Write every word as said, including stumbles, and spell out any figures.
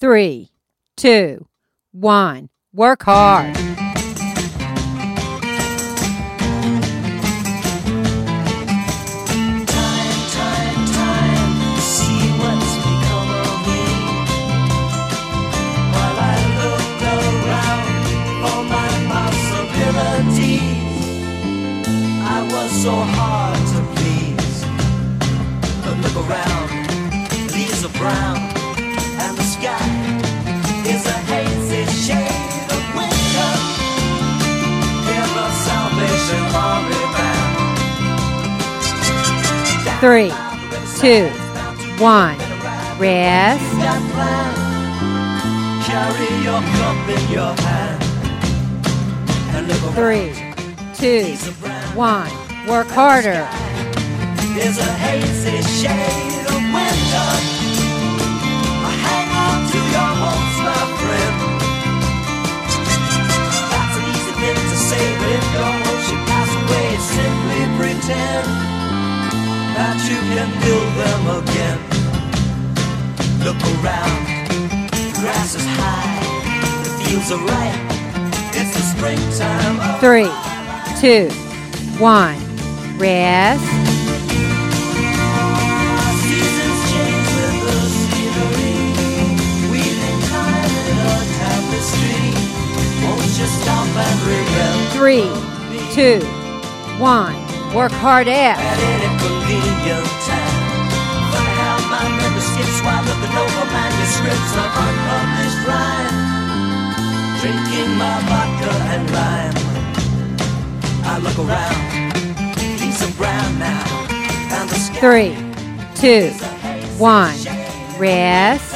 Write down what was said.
three, two, one. Work hard. So hard to please, but look around, leaves are brown, and the sky is a hazy shade of winter. Hear the Salvation Army band. Three, two, one, rest. Carry your cup in your hand and look around. Three, two, one. Work harder. There's a hazy shade of winter. Hang on to your hopes, my friend. That's an easy thing to say, but if your hopes should pass away, simply pretend that you can build them again. Look around, the grass is high, the fields are ripe. It's the springtime of Three, two, one. Rest. Seasons change with the scenery, weaving time in a tapestry. Won't you stop and remember? Three, two, one. Work hard at. At any convenient time. If I have my memory skips while looking over manuscripts of unpublished rhyme, drinking my vodka and lime, I look around. Brown now, and the sky Three, two, one. Rest.